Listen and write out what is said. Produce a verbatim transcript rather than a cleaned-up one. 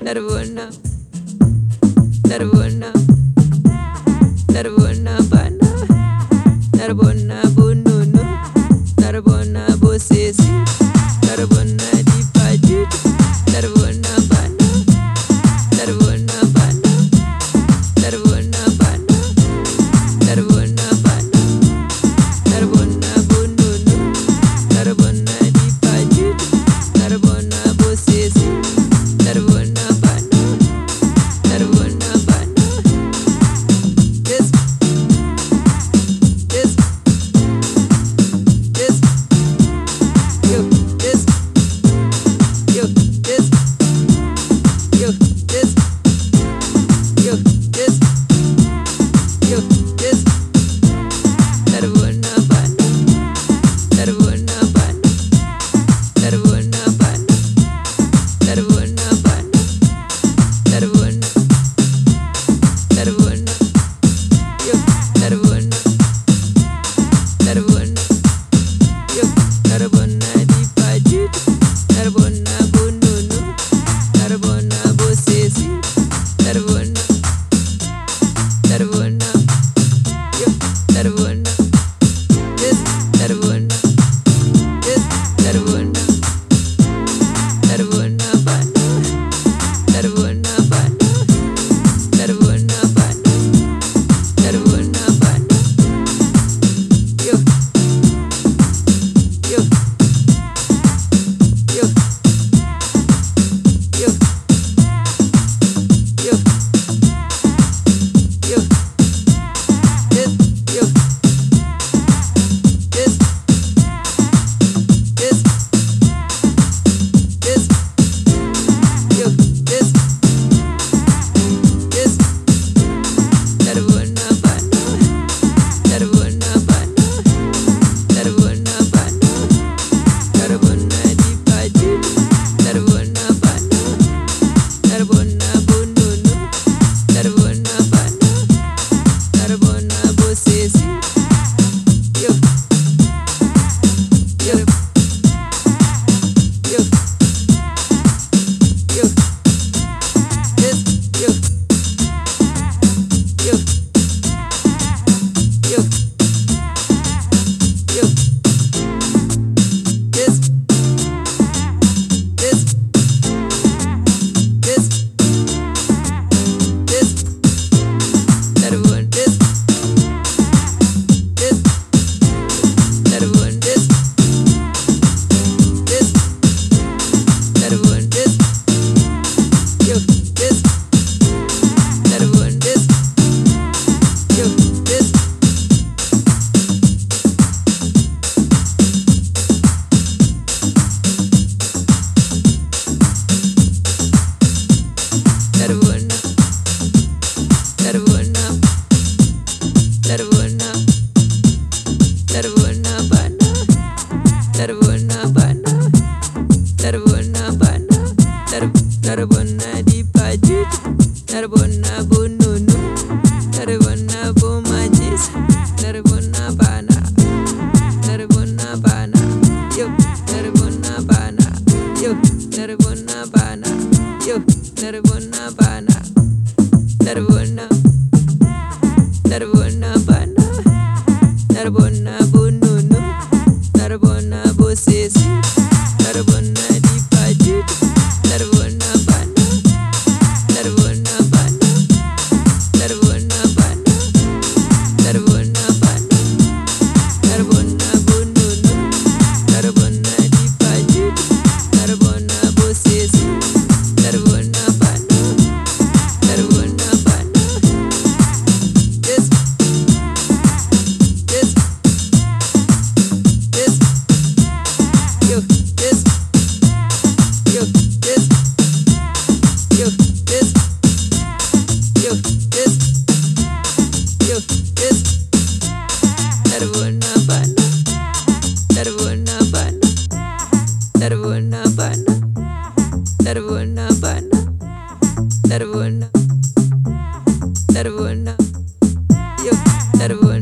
Narbona, Narbona, Narbona bana, Narbona bununu, Narbona bosesi, Narbona dipajut, Narbona bana, Narbona bana, Narbona bana, Narbona bana, Narbona bununu, Narbona dipajut, Narbona bosesi, Narbona bana, Narbona bana. This, this, this, yo, this, yo, this, yo, this, yo, this, yo, this. Narbona bana, Narbona bana, Narbona bana, Narbona bana, Narbona, Narbona, yo, Narbona, Narbona, yo, Narbona dipajut, Narbona bununu, Narbona bosesi, Narbona, Narbona, yo, Narbona, this, Narbona, this, Narbona, Narbona bana, Narbona bana, Narbona bana, Narbona bana, yo, yo, yo, yo, yo, yo, this, yo, this, this, this, yo, this, this, Narbona bana, Narbona bana, Narbona bana, Narbona dipajut, Narbona bana, Narbona bununu, Narbona bana, Narbona bosesi, yo, yo, yo, yo, this, yo, yo, yo, yo, this, this, this, this, Narbona, this, this, Narbona, this, this, Narbona, this, yo, this, Narbona, this, yo, this. Narbona, Narbona, Narbona, Narbona bana, Narbona bana, Narbona bana, Nar- Narbona dipajut, Narbona bununu, Narbona bomajis, Narbona bana, Narbona bana, yo, Narbona bana, yo, Narbona bana, yo, Narbona bana, Narbona, Narbona bana, Narbona bununu, Narbona bosesi, Narbona dipajut, Narbona bana, Narbona bana, Narbona bana, Narbona bana, Narbona bununu, Narbona dipajut, Narbona bosesi, Narbona bana, Narbona bana, this, this, this, yo, this, yo, this, yo, this, yo, this, yo, this, Narbona bana, Narbona bana, Narbona bana, Narbona bana, Narbona, Narbona, yo, Narbona.